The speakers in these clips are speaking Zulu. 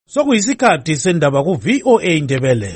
Sokuyisikhathi sendaba ku VOA Indebele.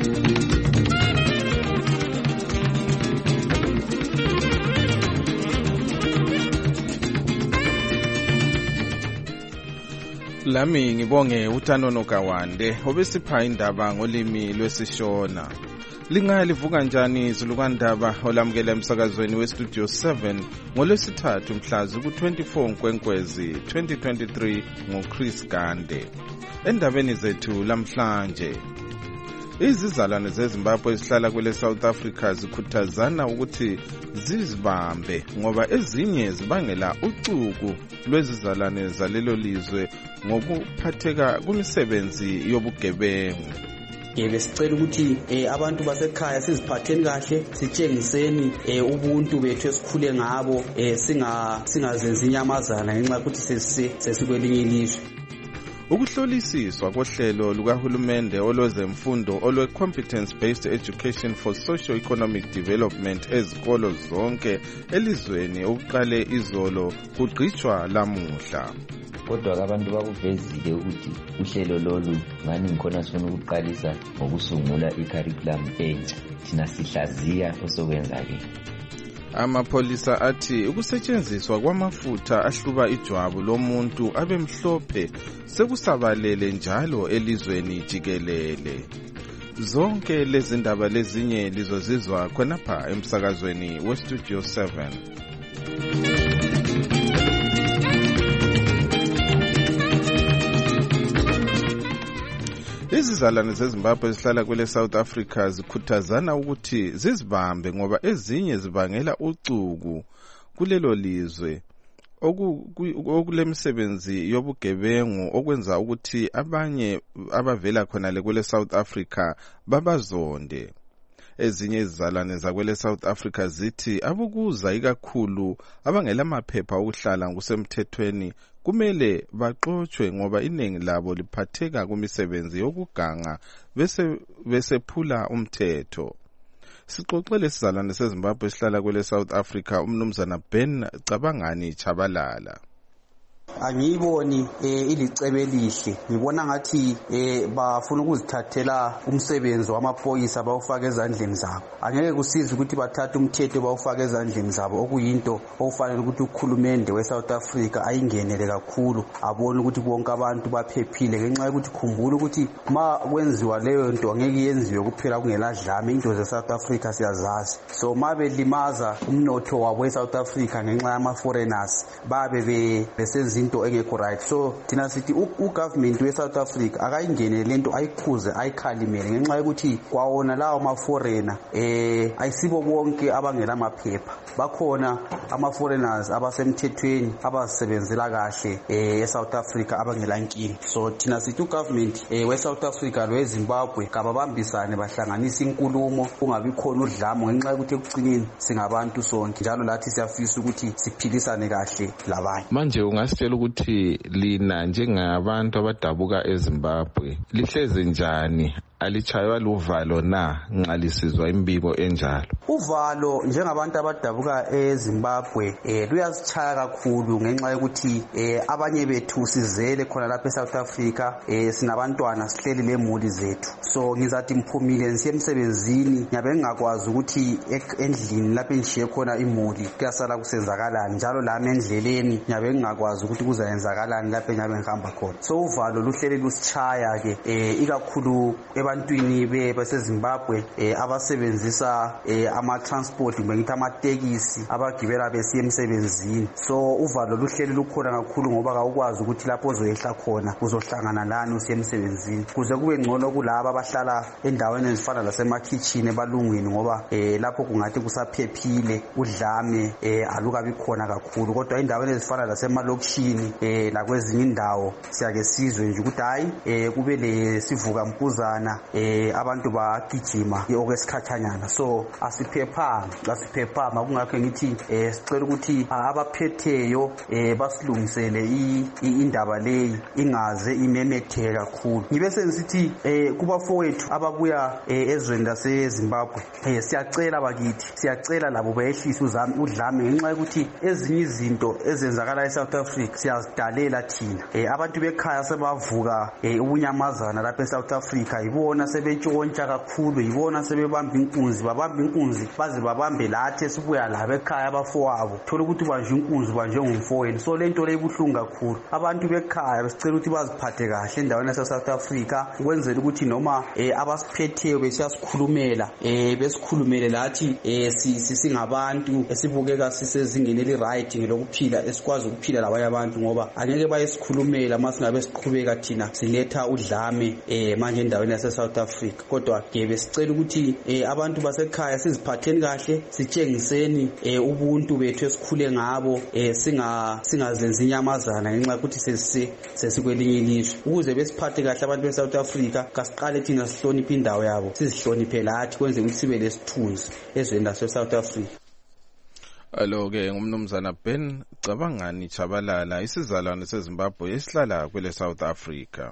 Lami ngibonge uTanono Kawande obesipha indaba ngolimi lwesishona. Lingalivuka njani izulukandaba olamukela emsakazweni weStudio 7 ngolwesithathu mhlazi ku-24 Nkwenkwezi 2023 ngoChris Gande. Endabeni zethu lamhlanje, izizalwane zeZimbabwe ezihlala kwele South Africa zikhuthazana ukuthi zizibambe ngoba ezinye zibangela ucuku lwezizalwane zalelo lizwe ngokuphatheka kumisebenzi yobugebengu. Besicela ukuthi abantu basekhaya siziphatheni kahle, sitshengiseni ubuntu bethu esikhule ngabo, singazenzi inyamazana ngenxa ukuthi sesikwelinye ilizwe. Ukuhlolisiswa kohlelo lukahulumende olwezemfundo olwe-Competence Based Education for Socio-Economic Development ezikolo zonke elizweni okuqale izolo kugqitshwa lamuhla. Kodwa abantu bakuvezile ukuthi uhlelo lolu ngani ngikhona sifuna ukuqalisa ngokusungula i-curriculum entsha, thina sihlaziya osokwenzakele. Amapholisa athi ukusetshenziswa kwamafutha ahluba ijwabu lomuntu abemhlophe sekusabalele njalo elizweni jikelele. Zonke lezi ndaba lezinye lizozizwa khonapha emsakazweni weStudio 7. Izizalwane zeZimbabwe ezihlala kwele South Africa zikhuthazana ukuthi zizibambe ngoba ezinye zibangela ucuku kulelo lizwe okulemisebenzi yobugebengu okwenza ukuthi abanye abavela khona kwele South Africa babazonde. Ezinye izizalwane zakwele South Africa zithi abukuza ikakhulu abangela amaphepha okuhlala ngokusemthethweni kumele baxotshwe ngoba iningi labo liphatheka kumisebenzi yokuganga besephula umthetho. Sixoxele isizalwane seZimbabwe esihlala kwele South Africa umnumzana Ben Cabangani Chabalala. Angiyiboni ilicebo elihle, ngibona ngathi bafuna ukuzithathela umsebenzi wamaphoyisa bawufaka ezandleni zabo. Angeke kusize ukuthi bathathe umthetho bawufaka ezandleni zabo, okuyinto okufanele ukuthi ukhulumende weSouth Africa ayingenele kakhulu, abone ukuthi bonke abantu baphephile ngenxa yokuthi khumbula ukuthi ma kwenziwa leyo nto angeke yenziwe kuphela kungeladlame. Into zeSouth Africa siyazazi, so ma belimaza umnotho wabo weSouth Africa ngenxa yama-foreigners babe besenza into engekho right. So thina sithi ugovernment weSouth Africa akayingenele lento, ayikhuze ayikhalimele ngenxa yokuthi kwawona lawo ma-foreigner ayisibo bonke abangela amaphepha. Bakhona ama-foreigners abasemthethweni abazisebenzela kahle eSouth Africa abangela nkinga. So thina sithi ugovernment weSouth Africa lweZimbabwe kababambisane bahlanganisa inkulumo, kungabi khona udlamo ngenxa yokuthi ekucineni singabantu sonke njalo lathi siyafisa ukuthi siphilisane kahle labanye. Manje ungasitshela ukuthi lina njengabantu abadabuka eZimbabwe lihleze njani? Alichaywa luvalo na nxa lisizwa imbiko enjalo? Uvalo njengabantu abadabuka eZimbabwe luyasichaya kakhulu ngenxa yokuthi abanye bethu sizele khona lapha eSouth Africa, sinabantwana sihleli lemuli zethu. So ngizathi mphumile nisiye emsebenzini ngiyabe ngingakwazi ukuthi endlini lapho engishiye khona imuli kuyasala kusenzakalani, njalo lami endleleni ngiyabe ngingakwazi ukuthi kuzayenzakalani lapho engiyabe ngihamba khona. So uvalo luhleli lusichaya ke ikakhulu ebantwini baseZimbabwe abasebenzisa ama-transport kumbe ngithi amatekisi abagibela besiya emsebenzini. So uvalo luhleli lukhona kakhulu ngoba kawukwazi ukuthi lapho ozoyehla khona uzohlangana lani usiya emsebenzini. Kuze kube ngcono kulabo abahlala endaweni ezifana lasemakhitshini ebalungwini ngoba lapho kungathi kusaphephile, udlame alukabi khona kakhulu. Kodwa endaweni ezifana lasemalokishini lakwezinye indawo siyake sizwe nje ukuthi hayi kube lesivuka mpuzana khona abantu bagijima okwesikhathanyana, so asiphephanga kungakho ngithi sicela ukuthi abaphetheyo basilungisele indaba leyi ingaze imemetheke kakhulu. Ngibe sengisithi kubafowethu ababuya ezweni laseZimbabwe, siyacela bakithi, siyacela labo bayehlise udlame ngenxa yokuthi ezinye izinto ezenzakala eSouth Africa siyazidalela thina. Abantu bekhaya sebavuka ubunyamazana lapha eSouth Africa, yibona sebetshontsha kakhulu, yibona sebebamba inkunzi baze babambe lathi esibuya labo ekhaya abafowabo, thola ukuthi banje inkunzi banje ngumfowenu. So lento le ibuhlungu kakhulu. Abantu bekhaya besicela ukuthi baziphathe kahle endaweni yaseSouth Africa ukwenzela ukuthi noma abasiphetheyo besikhulumele lathi singabantu esibukeka sisezingeni eli-right ngelokuphila, esikwazi ukuphila labanye abantu, ngoba angeke bayesikhulumela uma singabe siqhubeka thina siletha udlame manje endaweni yaseSouth Africa. Kodwa ke besicela ukuthi abantu basekhaya siziphatheni kahle, sitshengiseni ubuntu bethu esikhule ngabo, singazenzi inyamazana ngenxa yokuthi sesikwelinye ilizwe. Ukuze besiphathe kahle abantu beSouth Africa, kasiqale thina sihloniphe indawo yabo, sizihloniphe lathi kwenze ukuthi sibe lesithunzi ezweni laseSouth Africa. Alo-ke ngumnumzana Ben Cabangani Chabalala, isizalwane seZimbabwe esihlala kwele South Africa.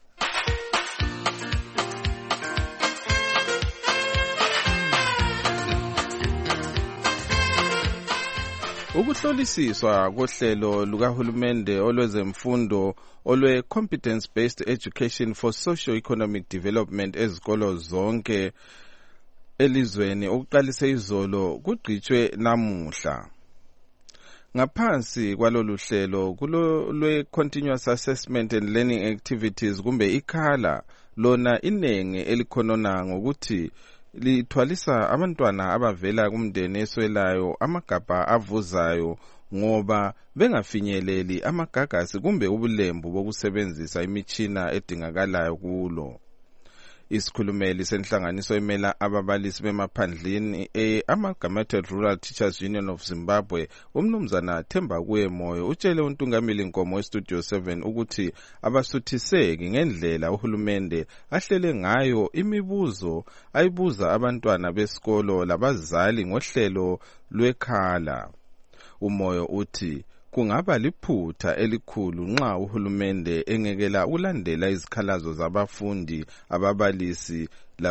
Ukuhlolisiswa kohlelo lukahulumende olwezemfundo olwe-Competence Based Education for Socio-Economic Development ezikolo zonke elizweni okuqalise izolo kugqitshwe namuhla. Ngaphansi kwalolu hlelo lwe-Continuous Assessment and Learning Activities kumbe ikhala, lona inengi elikhonona ngokuthi lithwalisa abantwana abavela kumndeni eswelayo amagabha avuzayo ngoba bengafinyeleli amagagasi kumbe ubulembu bokusebenzisa imitshina edingakalayo kulo. Isikhulumeli senhlanganiso emela ababalisi bemaphandleni Amalgamated Rural Teachers Union of Zimbabwe, umnumzana Themba Kuye Moyo, utshele uNtungameli Nkomo weStudio 7 ukuthi abasuthiseki ngendlela uhulumende ahlele ngayo imibuzo ayibuza abantwana besikolo labazali ngohlelo lwekhala. Umoyo uthi kungaba liphutha elikhulu nxa uhulumende engekela ulandela izikhalazo zabafundi, ababalisi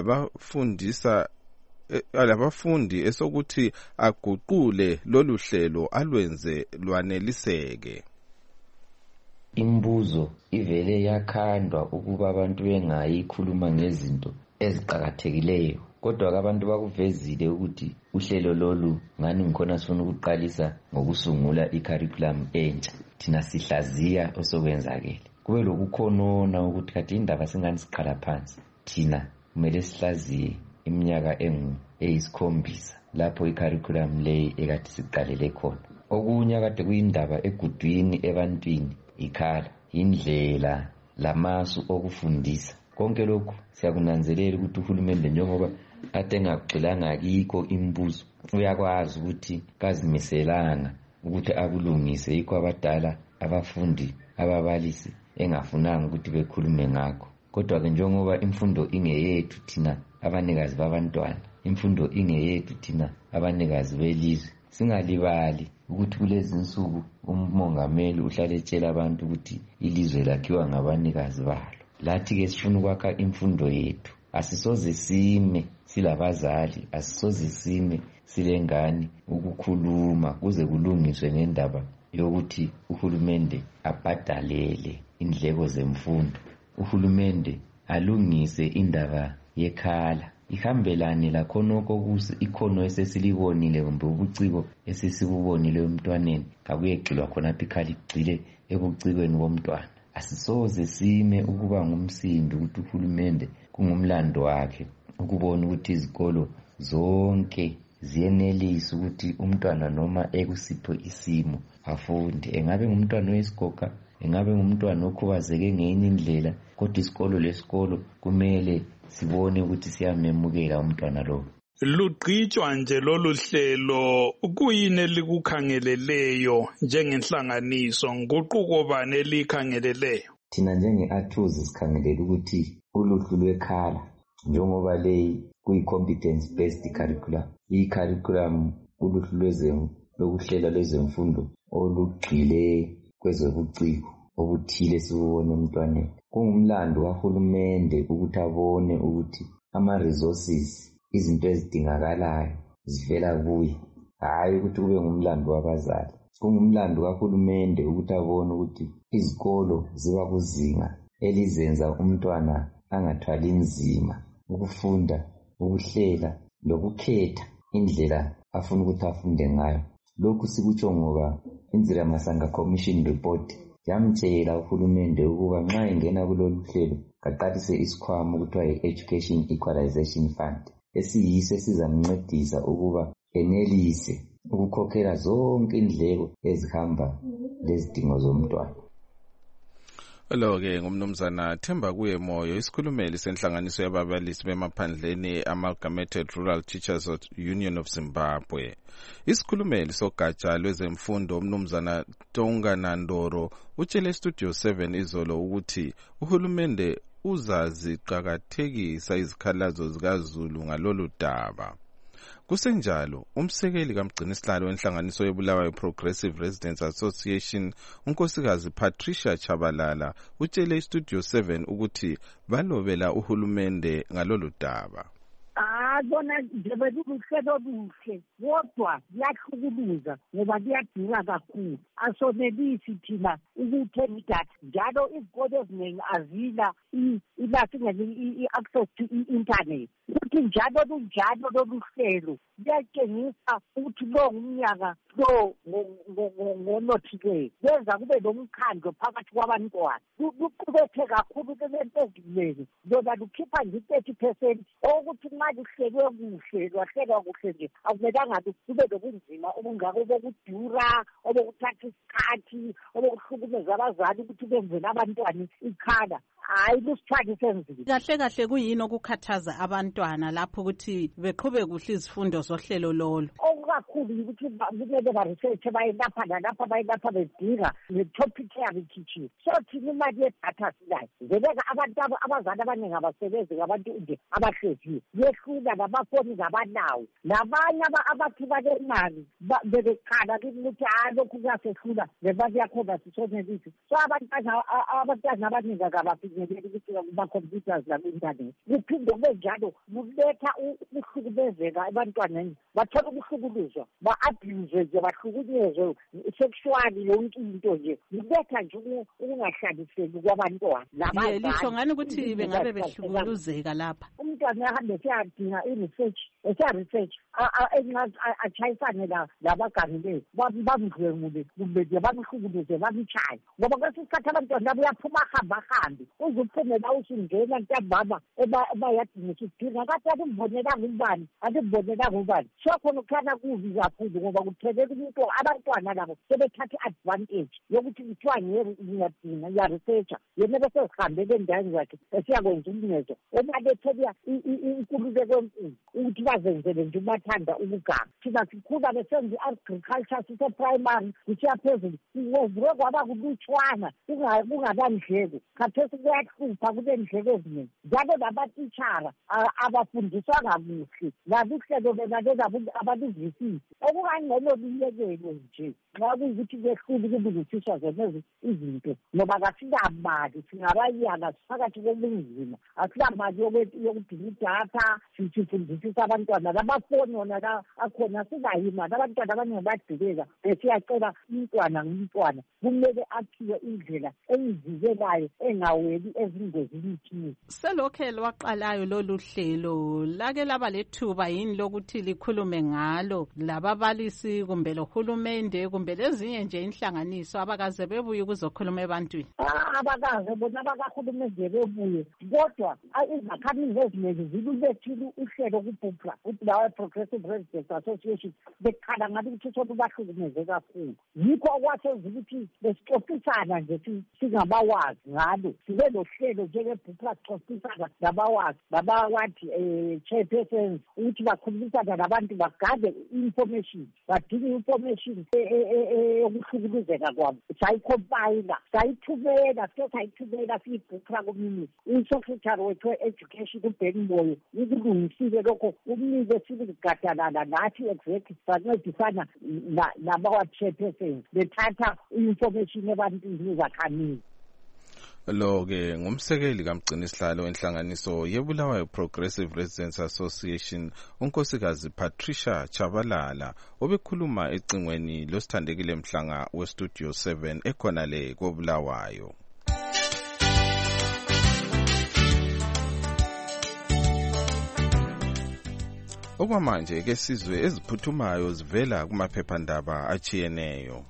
labafundi esokuthi aguqule lolu hlelo alwenze lwaneliseke. Imbuzo ivele yakhandwa ukuba abantu bengayikhuluma ngezinto eziqakathekileyo, kodwa abantu bakuvezile ukuthi uhlelo lolu ngani ngikhona sifuna ukuqalisa ngokusungula i-curriculum entsha. Thina sihlaziya osokwenzakele. Kube lokukhonona ukuthi kade indaba singani siqala phansi. Thina kumele sihlaziye iminyaka eyisikhombisa lapho i-curriculum leyi ekade siqalele khona. Okunye kade kuyindaba egudwini ebantwini, ikhala, indlela lamasu okufundisa. Konke lokhu siyakunanzelela ukuthi uhulumende njengoba ade engagxilanga kikho imbuzo, uyakwazi ukuthi kazimiselanga ukuthi akulungise, yikho abadala, abafundi, ababalisi engafunanga ukuthi bekhulume ngakho. Kodwa ke njengoba imfundo ingeyethu thina abanikazi babantwana, imfundo ingeyethu thina abanikazi belizwe, singalibali ukuthi kulezi insuku umongameli uhlale etshela abantu ukuthi ilizwe lakhiwa ngabanikazi balo. Lathi ke sifuna ukwakha imfundo yethu, asisoze sime silabazali, asisoze sime silengane ukukhuluma kuze kulungiswe ngendaba yokuthi uhulumende abhadalele indleko zemfundo, uhulumende alungise indaba yekhala, ihambelane lakhonoko kuze ikhono esesilibonile kumbe ubuciko esesibubonile emntwaneni, kakuyegxilwa khonapho ikhala igxile ebucikweni bomntwana. Asisoze sime ukuba ngumsindo ukuthi uhulumende kungumlando wakhe ukubona ukuthi izikolo zonke ziyenelisa ukuthi umntwana noma ekusipho isimo afunde. Engabe ngumntwana oyisigoga, engabe ngumntwana okhubazeke ngenye indlela, kodwa isikolo lesikolo kumele sibone ukuthi siyamemukela umntwana lo. Lugqitshwa nje lolu hlelo, kuyini elikukhangeleleyo njengenhlanganiso, nguquko bani elikhangeleleyo? Thina njenge-ATUZ sikhangelele ukuthi uluhlu lwekhala njengoba le kuyi-competence based curriculum. I-curriculum uluhlu lokuhlela lwezemfundo olugxile kwezobuciko obuthile sikubona emntwaneni. Kungumlando kahulumende ukuthi abone ukuthi ama-resources, izinto ezidingakalayo zivela kuye, hhayi ukuthi kube ngumlando wabazali. Kungumlando kahulumende ukuthi abone ukuthi izikolo ziba kuzinga elizenza umntwana angathwali nzima ukufunda, ukuhlela, lokukhetha indlela afuna ukuthi afunde ngayo. Lokhu sikutsho ngoba Inzira Masanga Commission report yamtshela uhulumende ukuba nxa ingena kulolu hlelo kaqalise isikhwama okuthiwa yi-Education Equalization Fund, esiyiso esizamncedisa ukuba enelise ukukhokhela zonke indleko ezihamba lezidingo zomntwana. Lo-ke ngumnumzana Themba Kuye Moyo, isikhulumeli senhlanganiso yababalisi bemaphandleni Amalgamated Rural Teachers Union of Zimbabwe. Isikhulumeli sogatsha lwezemfundo umnumzana Tonga Nandoro utshele Studio 7 izolo ukuthi uhulumende uzaziqakathekisa izikhalazo zikaZulu ngalolu daba. Kusenjalo, umsekeli kamgcinisihlalo wenhlanganiso yobulawayo Progressive Residents Association, unkosikazi Patricia Chabalala, utshele iStudio 7 ukuthi balobela uhulumende ngalolu daba. Bona nje bekuhlelo buhle kodwa kuyahlukuluza ngoba kuyadura kakhulu. Asonelisi thina ukuthenga idatha njalo izikole eziningi azila i-access to i-internet. Ukuthi njalo lunjalo lolu hlelo liyatshengisa ukuthi lo ngumnyaka lo ngonothile benza kube lomkhandlo phakathi kwabantwana. Kuqubethe kakhulu kulento ezinengi ngoba lukhipha nje 30% okuthi nxa luhlelwe kuhle lwahlelwa kuhle nje akumelanga kube lobunzima obungako bokudura obokuthatha isikhathi obokuhlukumeza abazali ukuthi benzele abantwana ikhala. Hayi lusithwali senzile. Kahle kahle kuyini okukhathaza abantwana lapho ukuthi beqhube kuhle izifundo zohlelo lolo? Okukakhulu ukuthi kumele ba-research bayelapha nalapha bayelapha bedinga ne-topic yabikhichiwe. So thina imali yedatha silayo zebeka abantu abazali abaningi abasebenzi ngabantu nje abahleziwe yehlula namafoni ngabanawo nabanye abathi balemali bebekhala ukuthi lokhu kuyasehlula nemali yakhona sisonelisi. So abantwana abaningi akabafinyeleli ukuthi kuma-computers naku-internet. Kuphinde kube njalo kuletha ukuhlukumezeka ebantwaneni, bathola ukuhlukuluzwa, ba-abuse nje, bahlukunyezwe sexually, yonke into nje. Kuletha nje ukungahlaliseki kwabantwana. Lisho ngani ukuthi bengabe behlukuluzeka lapha? Umntwana ahambe esiyadinga i-research, esiya-research, atshayisane labagangileyo, bamdlwengule, kumbe nje bamhlukuluze, bamtshaye. Ngoba kwesinye isikhathi abantwana labo uyaphuma ahambe uze uphume la usungena ntambama ebayadinga isidinga kade akumbonelanga ubani, akumbonelanga ubani. So khona ukukhana kubi kakhulu ngoba kuphelela umuntu abantwana labo sebethatha i-advantage yokuthi kuthiwa ngiyadinga iya-researcher yena bese sihambele endaweni zakhe esiyakwenza umnyezo omalethela inkululeko enkulu ukuthi bazenzele nje ubathanda ukuganga. Thina sikhula besenza i-agriculture sise-primary kusiya phezulu kwenziwe kwaba kulutshwana kungabandleko. Khathesi kuyahlupha kube ndleko eziningi njalo nabatitshara abafundiswa kakuhle naluhlelo lona abaluzwisisi. Okungangcono luyekelwe nje nxa kuyukuthi kwehlule kulungisiswa zonezi izinto ngoba kasinamali singabayanga phakathi kobunzima asilamali yokudinga idatha sifundisisa abantwana lamafoni wona la akhona sinayimali. Abantwana abaningi badileka besiyacela umntwana ngumntwana kumele akhiwe indlela engivikelayo engaweli ezingozini thize. Selokhe lwaqalayo lolu hlelo lake laba lethuba yini lokuthi likhulume ngalo lababalisi kumbe lohulumende kumbe lezinye nje inhlanganiso abakaze bebuye ukuzokhuluma ebantwini? Abakaze bona bakahulumende bebuye kodwa izakhamizi eziningi zilulethile uhlelo kubhubha ukuthi lawa Progressive Residents Association bekhala ngathi ukuthi sonke bahlukumeze kakhulu. Yikho okwasenza ukuthi besixoxisana nje singabawazi ngalo sibe lelo hlelo njengebhuku laxoxisana nabawathi chairpersons ukuthi bakhulumisana nabantu bagade information, badinga information yokuhlukuluzeka kwabo. Sayikhompayila, sayithumela siyibhuku lakuminisi. Unsecretary wethu we-education uBheki Moyo ukulungisile lokho, umnike sikugadalana nathi exactly sancedisana nabawa-chairpersons bethatha i-information ebantwini zakhamini. Lo-ke ngumsekeli kamgcinisihlalo wenhlanganiso yeBulawayo Progressive Residents Association unkosikazi Patricia Chabalala obekhuluma ecingweni losithandekile Mhlanga weStudio 7 ekhona le koBulawayo. Okwamanje ke sizwe eziphuthumayo zivela kumaphephandaba achiyeneyo.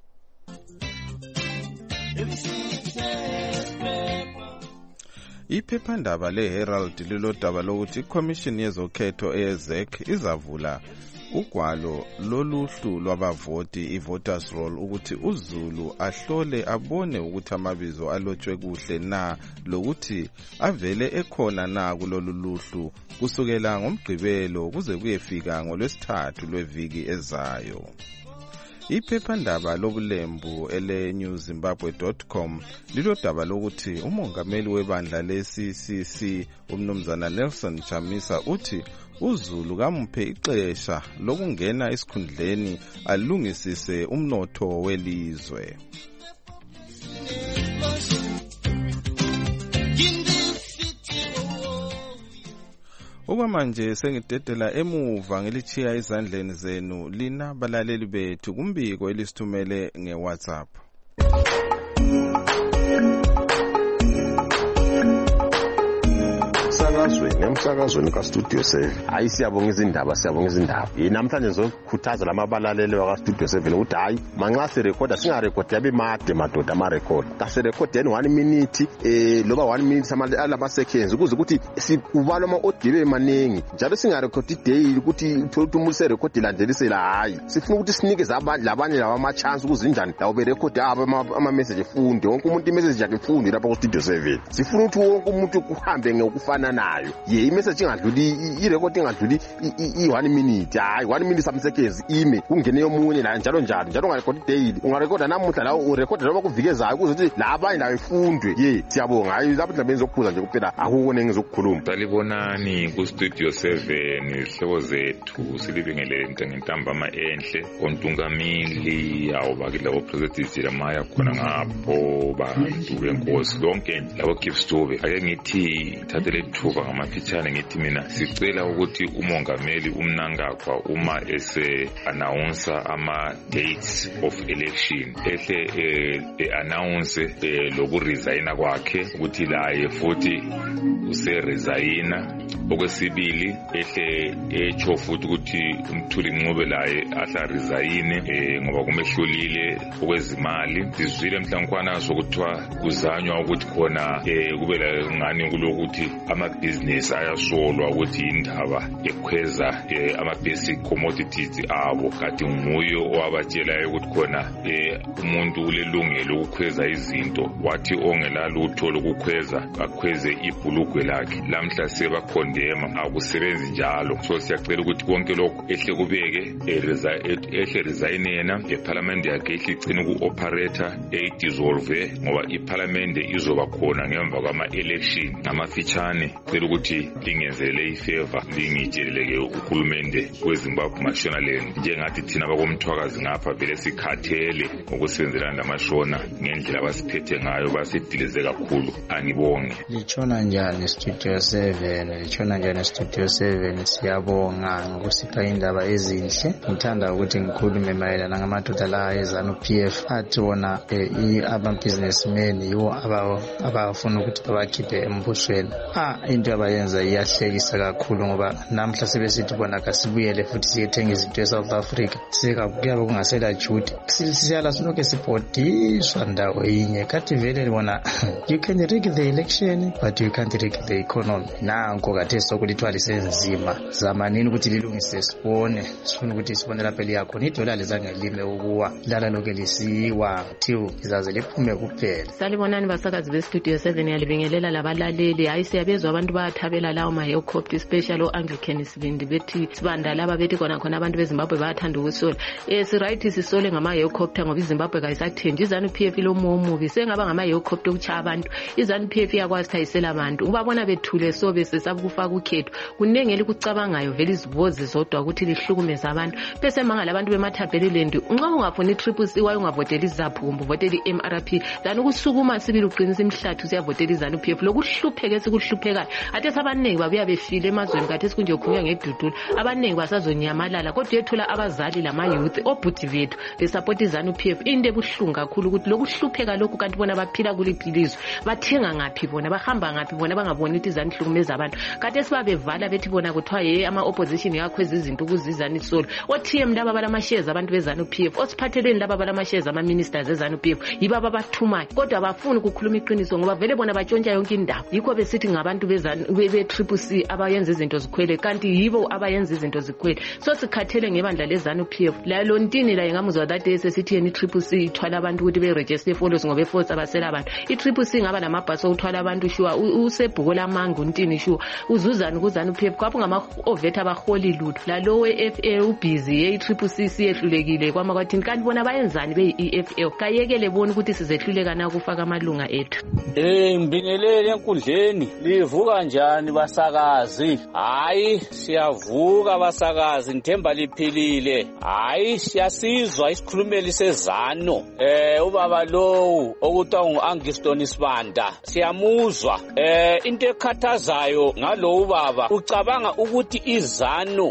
Iphephandaba leHerald lilodaba lokuthi iCommission yezokhetho eYezek izavula ugwalo loluhlu lwabavoti i-voters roll ukuthi uZulu ahlole abone ukuthi amabizo alotshwe kuhle na lokuthi avele ekhona na kulolu luhlu kusukela ngoMgqibelo kuze kuyefika ngoLwesithathu lweviki ezayo. Iphephandaba lobulembu ele-newzimbabwe.com lilodaba lokuthi umongameli webandla le-CCC umnumzana Nelson Chamisa uthi uZulu kamuphe ixesha lokungena esikhundleni alungisise umnotho welizwe. Okwamanje sengidedela emuva ngelichiya izandleni zenu lina balaleli bethu kumbiko elisithumele ngeWhatsApp. Emsakazweni kaStudio 7 hayi siyabonga izindaba namhlanje ngizokhuthaza lamabalaleli wakaStudio 7 ukuthi hayi manxa sirecorda singarecordi yabe made madoda ama-record kasirecordeni 1 minute loba 1 minute alama seconds ukuze ukuthi sikubalwa ama-audio emaningi njalo singarecordi daily ukuthi uthola umuntu serecord landelisela hayi sifuna ukuthi sinikeze abanye laba ama-chance ukuze injani lawo berecord ama-message efunde wonke umuntu i-message yakhe efunde lapha kuStudio 7 sifuna ukuthi wonke umuntu kuhambe ngokufana nayo i-message ingadluli i-record ingadluli i-1 minute hayi 1 minute some seconds ime kungene yomunye la njalo ungarecord daily ungarecorda namuhla la urecorda noma kuvikezayo ukuthi la abanye la befundwe siyabonga hayi lapho indaba ezokuphuza nje kuphela akukho engizokukhuluma. Salibonani kuStudio 7 ihlobo zethu silibingelele ngentambama enhle ontungamili awubakile opresident lamaya khona ngapho bantu benkosi lonke labo Kipstobe ake ngithi thathele ithuba ngamaphithane ngithi mina sicela ukuthi umongameli umnangagwa uma announce ama dates of election announce lokuresigna kwakhe ukuthi laye futhi useresigna. Okwesibili echo futhi ukuthi umthuli Nqobe laye ahla resign ngoba kumehlulile okwezimali. Sizwile mhlankwana sokuthiwa kuzanywa ukuthi khona kube la ngani kulokuthi amabhizinisi ayasolwa ukuthi indaba ekhweza ama-basic commodities abo kati nguyo owabatshelayo ukuthi khona umuntu ulelungelo ukukhweza izinto wathi ongelalutho lokukhweza akhweze ibhulugwe lakhe. Lamhla sebakhondema akusebenzi njalo, so siyacela ukuthi konke lokho ehle kubeke ehle resign yena eparliament yakhe ehle icine ku-operator dissolve ngoba iparliament izoba khona ngemva kwama-election amafitshane. Cela ukuthi lingenzele ifavor lingitsheleke ukhulumende weZimbabwe Mashonaland njengathi thina bakomthwakazi ngapha vele sikhathele ukusebenzelana namashona ngendlela abasiphethe ngayo basidilize kakhulu. Angibonge. Lichona njani Studio 7 siyabonga ngokusipha indaba ezinhle. Ngithanda ukuthi ngikhulume mayelana ngamadoda la eZANU-PF athi wona ama-businessmen yiwo abafuna ukuthi babakhiphe embusweni. Into abayenza iyahlekisa kakhulu ngoba namhla sebesithi bona kasibuyele futhi siyethenga izinto eSouth Africa kuyabe kungasela Jude siyala sonke sibhodiswa ndawo yinye kathi vele bona you can rig the election but you can't rig the economy. Nanko kade sokulithwa lisenzima zamanini ukuthi lilungise sibone sifuna ukuthi sibone lapha liyakhona idola lezange lime ukuwa lala lokho lisiwa till izaze lephume kuphela. Salibonani basakazi bestudio 7 yalibingelela labalaleli hayi siyabezwa abantu bayathabela lawo ma helicopter special o Anglican Sibindi bethi sibanda laba bethi khona abantu beZimbabwe bayathanda ukusola si right sisole ngama helicopter ngoba iZimbabwe kayisathenji izanu PF lomubi sengaba ngama helicopter ukuchaya abantu izanu PF yakwazi thayisela abantu ubabona bethule so besesabukufaka ukhetho kunengeli kucabangayo vele izibozi zodwa ukuthi lihlukumeza abantu bese mangala abantu bemathabheliland unqaba ungafuni triple C wayo ungavotela izaphu kumbe uvotela iMRP dani ukusukuma sibili uqinisa imhlathu siyavotela izanu PF lokuhlupheke sikuhluphekayo athe sabanengi babuya befile emazweni kathi sikunje ukhunywa ngedudula abanengi basazonyamalala kodwa yethola abazali lama youth obhuti bethu besupport izanu PF into ebuhlungu kakhulu ukuthi lokuhlupheka lokhu kanti bona baphila kuliphilizwe bathenga ngaphi bona bahamba ngaphi bona bangaboni ukuthi izanu hlukumeza abantu kade sibabevala bethi bona kuthiwa ama opposition yakhweza izinto ukuzizana isolo oTM laba balama shares abantu bezanu PF osiphatheleni laba balama shares ama ministers ezanu PF yibaba bathumayo kodwa abafuni ukukhuluma iqiniso ngoba vele bona batshontsha yonke indawo yikho besithi ngabantu bezanu be triple C abayenza izinto zikhwele kanti yibo abayenza izinto zikhwele so sikhathele ngebandla lezanu PF la lontini la ingamuzwa that sesithi yeni triple C ithwala abantu ukuthi be register follows ngoba eforce abasela abantu itriple C ngaba namabhasi okuthwala abantu shuwa usebhuko lamanga untini shuwa uzuzana kuzanu PF kwapho ngama oveta abaholi lutho la lowe FA ubusy yetriple C siyehlulekile kwama kwathini kanti bona bayenzani be EFL kayekele bona ukuthi sizehluleka na kufaka amalunga ethu ngibingelele enkundleni livuka njani basakazi hayi siyavuka basakazi ngithemba liphilile hayi siyasizwa isikhulumeli sezano ubaba lowu okuthiwa uAngiston Sibanda siyamuzwa into ekhathazayo ngalo ubaba ucabanga ukuthi izano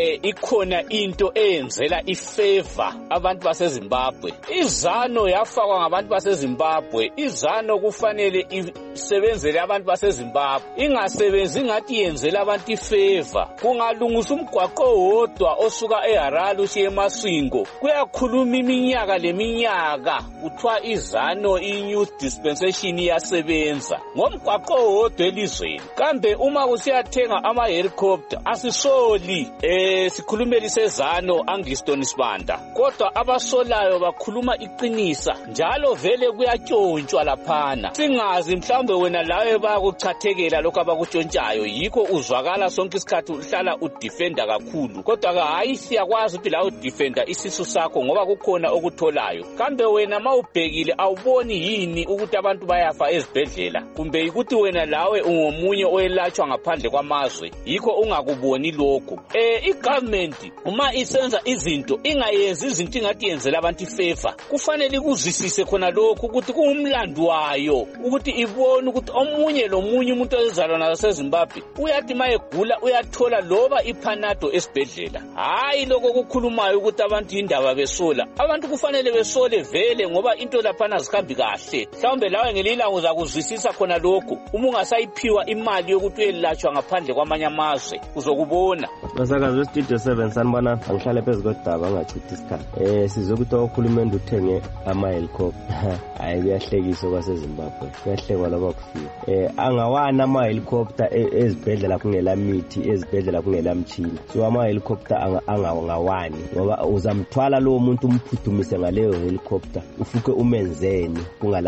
ikhona into eyenzela ifavor abantu baseZimbabwe izano yafakwa ngabantu baseZimbabwe izano kufanele isebenzele abantu baseZimbabwe ingasebenzi ngathi yenzela abantu ifavor kungalungisa umgwaqo wodwa osuka eHarare usiye eMasvingo kuyakhuluma iminyaka leminyaka kuthiwa izano inew dispensation iyasebenza ngomgwaqo wodwa elizweni kambe uma usiyathenga ama helicopter asisoli sikhulumeli sezano Angiston Sibanda kodwa abasolayo bakhuluma iqinisa njalo vele kuyatshontshwa laphana singazi mhlawumbe wena lawe bayakuchathekela lokho abakutshontshwayo yikho uzwakala sonke isikhathi uhlala udefenda kakhulu kodwa hayi siyakwazi ukuthi la udefenda isisu sakho ngoba kukhona okutholayo kambe wena mawubhekile awuboni yini ukuthi abantu bayafa ezibhedlela kumbe ukuthi wena lawe ungomunye oyelatshwa ngaphandle kwamazwe yikho ungakuboni lokho igovernment uma isenza izinto ingayenzi izinto ingathi yenzela abantu ifavor kufanele ikuzwisise khona lokho ukuthi kungumlando wayo ukuthi ibone ukuthi omunye lomunye umuntu ozalwa naseZimbabwe uyathi mayegula uyathola loba iPanado esibhedlela hayi lokho kukhulumayo ukuthi abantu indaba besola abantu kufanele besole vele ngoba into laphana zikhambi kahle mhlawumbe lawe ngelila uzakuzwisisa khona lokho uma ungasayiphiwa imali yokuthi uyelatshwa ngaphandle kwamanye amazwe uzokubona basakazi westudio 7 sanibona angihlale phezu kodaba angachithi isikhathi sizokuthi uhulumende uthenge ama helicopter hayi kuyahlekisa kwaseZimbabwe kuyahlekwa laba kufika angawana ama helicopter ezibhedlela kungela mithi ezibhedlela kungela mtshini so ama helicopter angawani ngoba uzamthwala lo muntu umphuthumise ngaleyo helicopter ufuke umenzeni kungala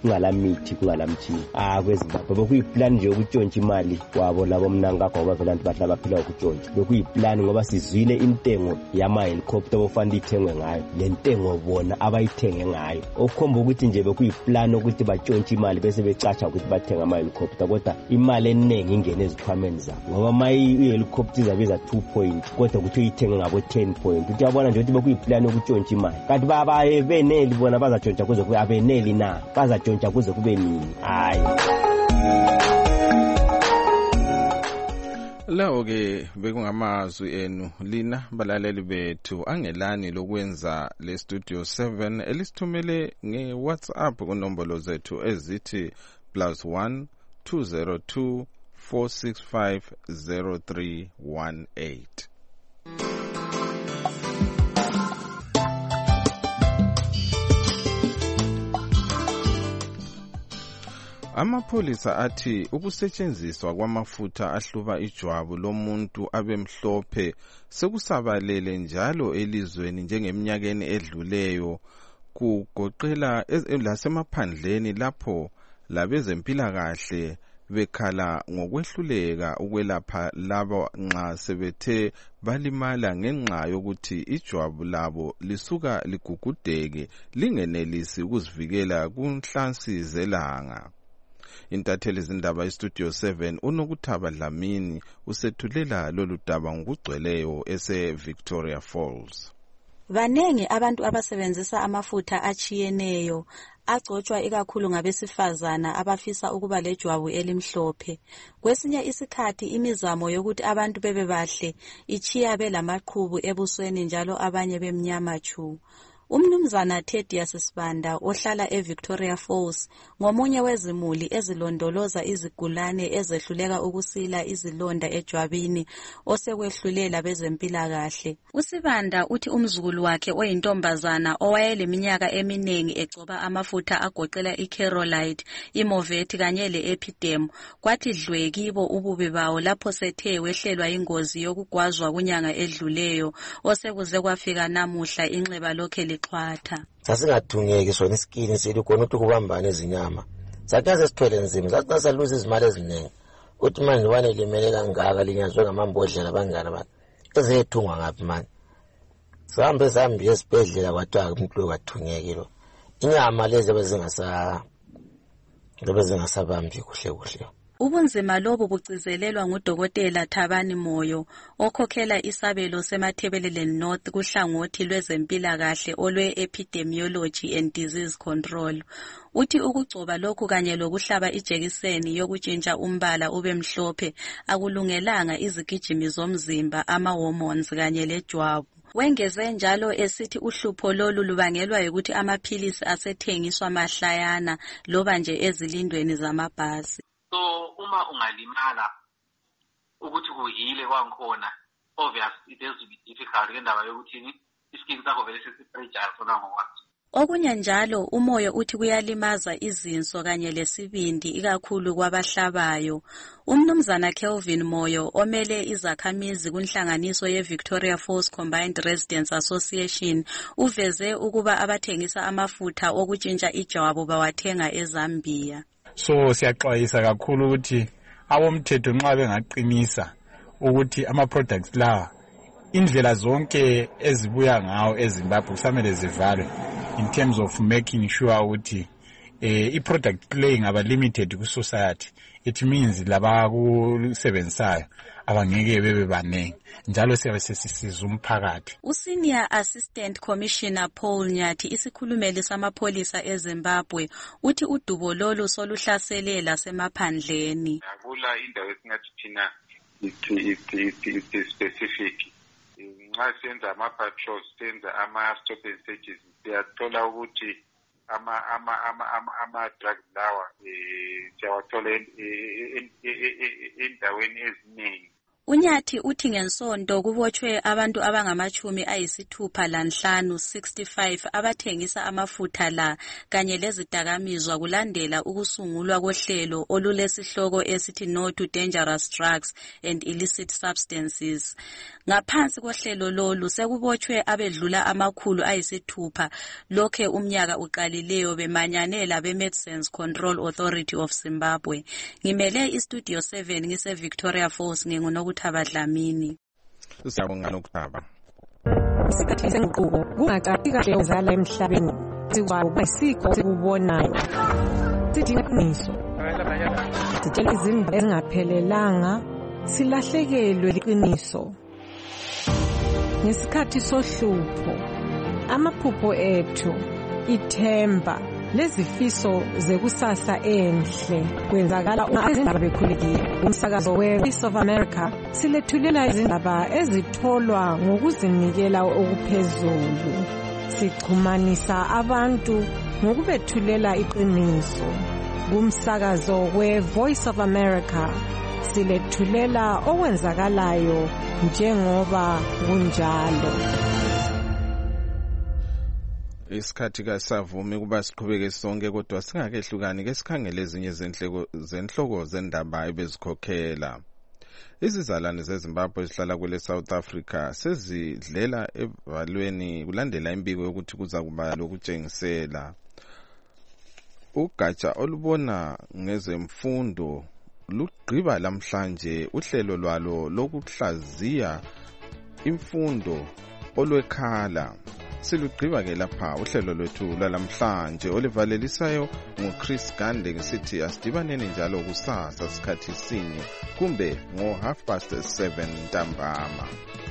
mithi kungala mtshini kweZimbabwe bekuyiplan nje ukutshontsha imali wabo labo mnangakho ngoba vele abantu bahlala baphila ukutshontsha bekuyiplan ngoba sizwile intengo yama helicopter bofanele ithengwe ngayo le ntengo bona abayithenge ngayo okukhomba ukuthi nje bekuyiplan ukuthi batshontsha imali bese becatsha ukuthi bathenga ama helicopter kodwa imali eningi ingene ezikhwameni zabo ngoba mayi helicopter izabiza 2 point kodwa ukuthi uyithenge ngabo 10 point uthi yabona nje ukuthi bekuyiplan ukutshontsha imali kanti babaye beneli bona bazatshontsha kuze kube abeneli na bazatshontsha kuze kube nini hayi lawo ke bekungamazwi enu lina balaleli bethu angelani lokwenza le studio 7 elisithumele ngeWhatsApp kunombolo zethu ezithi +1 202 4650318. Amapholisa athi ukusetshenziswa kwamafutha ahluba ijwabu lomuntu abemhlophe sekusabalele njalo elizweni njengeminyakeni edluleyo, kugoqela lasemaphandleni lapho labezempilakahle bekhala ngokwehluleka ukwelapha labo nxa sebethe balimala ngenxa yokuthi ijwabu labo lisuka ligugudeke lingenelisi ukuzivikela kunhlansi zelanga. Intatheli zindaba iStudio 7 uNokuthaba Dlamini usethulela lolu daba ngokugcweleyo ese-Victoria Falls. Banengi abantu abasebenzisa amafutha achiyeneyo agcotshwa ikakhulu ngabesifazana abafisa ukuba lejwabu elimhlophe. Kwesinye isikhathi imizamo yokuthi abantu bebe bahle ichiya belamaqhubu ebusweni njalo abanye bemnyama chu. Umnumzana Thedius Sibanda ohlala eVictoria Falls ngomunye wezimuli ezilondoloza izigulane ezehluleka ukusila izilonda ejwabini osekwehlulela bezempilakahle. USibanda uthi umzukulu wakhe oyintombazana owayeleminyaka eminengi egcoba amafutha agoqela iCarolite, iMoveti kanye leEpidem kwathi dlwe kibo ububi bawo lapho sethe wehlelwa ingozi yokugwazwa kunyanga edluleyo osekuze kwafika namuhla inxeba lokhe liqhwatha. Sasingathungeki sona iskini sithi khona ukuthi kubambane izinyama. Sathi sesithwele nzima, sathi saluza izimali eziningi. Uthi manje wanelimele kangaka linyazwe ngamambodlela bangana bakhe. Ezethungwa ngaphi manje? Sihambe esibhedlela kwathiwa umuntu lo kathungeki lo. Inyama lezi bezingasabambi kuhle. Ubunzima lobu bucizelelwa ngudokotela Thabani Moyo okhokhela isabelo seMathebelele North kuhlangothi lwezempilakahle olwe-Epidemiology and Disease Control. Uthi ukugcoba lokhu kanye lokuhlaba ijekiseni yokutshintsha umbala ube mhlophe akulungelanga izigijimi zomzimba, ama-hormones kanye lejwabu. Wengeze njalo esithi uhlupho lolu lubangelwa ukuthi amaphilisi asethengiswa mahlayana loba nje ezilindweni zamabhasi. So uma ungalimala ukuthi kuhile kwankhona, obvious it has to be difficult ngendaba yokuthi iskin sakho vele sesifragile sona ngokwaso. Okunye njalo umoyo uthi kuyalimaza izinso kanye lesibindi ikakhulu kwabahlabayo. Umnumzana Kelvin Moyo omele izakhamizi kunhlanganiso ye-Victoria Falls Combined Residents Association uveze ukuba abathengisa amafutha okutshintsha ijwabu bawathenga eZambia. So siyaxwayisa kakhulu ukuthi abomthetho nxa bengaqinisa ukuthi ama-products lawa indlela zonke ezibuya ngawo eZimbabwe kusamele zivalwe in terms of making sure ukuthi i-product play ngaba limited ku-society. It means labakusebenzisayo abangeke bebe banengi njalo siyabe sesisiza umphakathi. Usenior Assistant Commissioner Paul Nyathi isikhulumeli samapholisa eZimbabwe uthi udubo lolu soluhlasele lasemaphandleni. Akula indawo esingathi thina specific. Nxa senza ama-patrols, senza ama-stop and searches, siyathola ukuthi ama-drugs lawa siyawathola endaweni eziningi. Unyathi uthi ngensonto kubotshwe abantu abangama-65 65 abathengisa amafutha la kanye lezidakamizwa kulandela ukusungulwa kohlelo olulesihloko esithi No to Dangerous Drugs and Illicit Substances. Ngaphansi kohlelo lolu sekubotshwe abedlula 600 lokhe umnyaka uqalileyo bemanyanela be-Medicines Control Authority of Zimbabwe. Ngimele iStudio 7 ngise-Victoria Falls nginguNokuthaba Dlamini. Siyabonga Nokuthaba. Isikhathi senguquko kungacaci kahle uzala emhlabeni siwawu bayisikho sikubonayo. Sidinga iqiniso. Sitshela izindaba ezingaphelelanga silahlekelwe liqiniso. Ngesikhathi sohlupho amaphupho ethu ithemba lezifiso zekusasa enhle kwenzakala izindaba bekhulekile. Umsakazo we-Voice of America silethulela izindaba ezitholwa ngokuzinikela okuphezulu. Sichumanisa abantu ngokubethulela iqiniso. Kumsakazo we-Voice of America silethulela okwenzakalayo njengoba kunjalo. Isikhathi kasavumi kuba siqhubeke sonke kodwa singakehlukani ke sikhangele ezinye zenhloko zendaba ebezikhokhela. Izizalwane zeZimbabwe ezihlala kule South Africa sezidlela evalweni kulandela imbiko yokuthi kuza kuba lokutshengisela. Ugatsha olubona ngezemfundo lugqiba lamhlanje uhlelo lwalo lokuhlaziya imfundo olwekhala. Silugqiba ke lapha uhlelo lwethu lwalamhlanje olivalelisayo nguChris Gande ngisithi asidibaneni njalo kusasa sikhathi sinye kumbe ngo 7:30 ntambama.